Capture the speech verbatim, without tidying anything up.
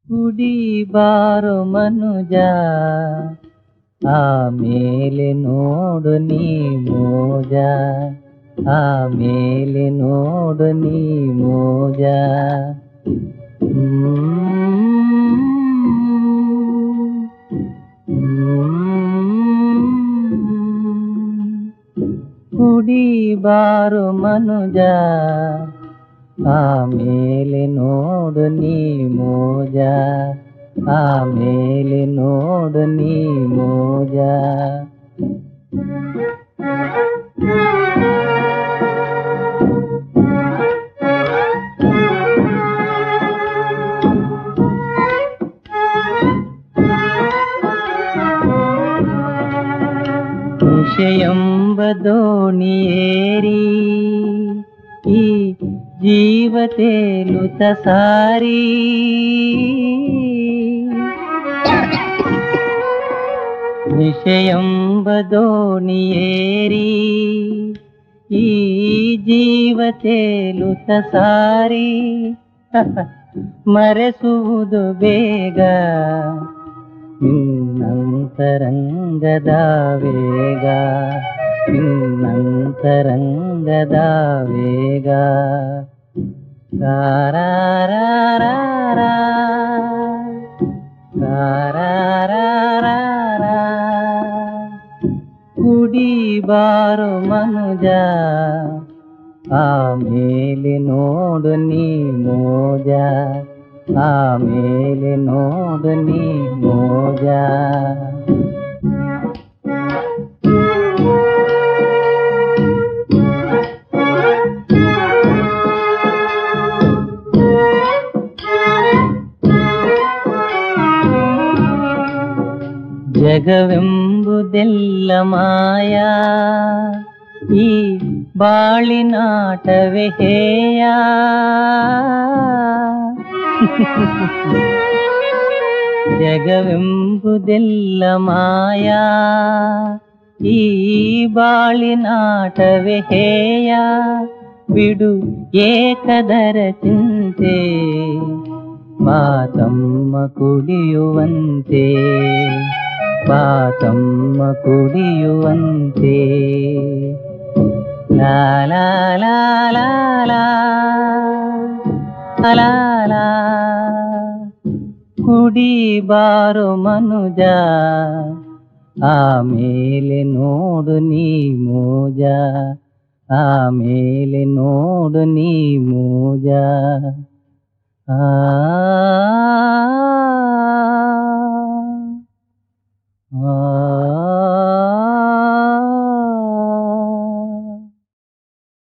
ಕುಡಿ ಬಾರೋ ಮನುಜ, ಆಮೇಲೆ ನೋಡು ನೀ ಮೋಜ, ಆಮೇಲೆ ನೋಡು ನೀ ಮೋಜ. ಕುಡಿ ಬಾರೋ ಮನುಜ, ಆಮೇಲೆ ನೋಡು ನೀ ಮೋಜ, ಆಮೇಲೆ ನೋಡು ನೀ ಮೋಜ. ನಿಶೆಯೆಂಬ ದೋಣಿಯೇರಿ ಈ ಜೀವ ತೇಲುತ ಸಾರಿ, ನಿಶೆಯೆಂಬ ದೋಣಿಯೇರಿ ಈ ಜೀವ ತೇಲುತ ಸಾರಿ. ಮರೆಸುವುದು ಬೇಗ ನಿನ್ನಂತರಂಗದ ವೇಗ, ನಿನ್ನಂತರಂಗದ ವೇಗ. ರಾರಾರಾರಾರ, ರಾರಾರಾರಾರ. ಕುಡಿ ಬಾರೋ ಮನುಜ, ಆಮೇಲೆ ನೋಡು ನೀ ಮೋಜ, ಆಮೇಲೆ ನೋಡು ನೀ ಮೋಜ. ಜಗವೆಂಬುದೆಲ್ಲ ಮಾಯಾ, ಈ ಬಾಳಿನಾಟವೇ ಹೇಯ. ಜಗವೆಂಬುದೆಲ್ಲ ಮಾಯಾ, ಈ ಬಾಳಿನಾಟವೇ ಹೇಯ. ಬಿಡು ಏಕದರ ಚಿಂತೆ, ಬಾತಮ್ಮ ಕುಡಿಯುವಂತೆ, ಬಾತಮ್ಮ ಕುಡಿಯುವಂತೆ. ಲಾ ಲಾ ಲಾ ಲಾ ಲಾ ಲಾ ಲಾ. ಕುಡಿ ಬಾರೋ ಮನುಜ, ಆಮೇಲೆ ನೋಡು ನೀ ಮೋಜ, ಆಮೇಲೆ ನೋಡು ನೀ ಮೋಜ. ಆ ಆ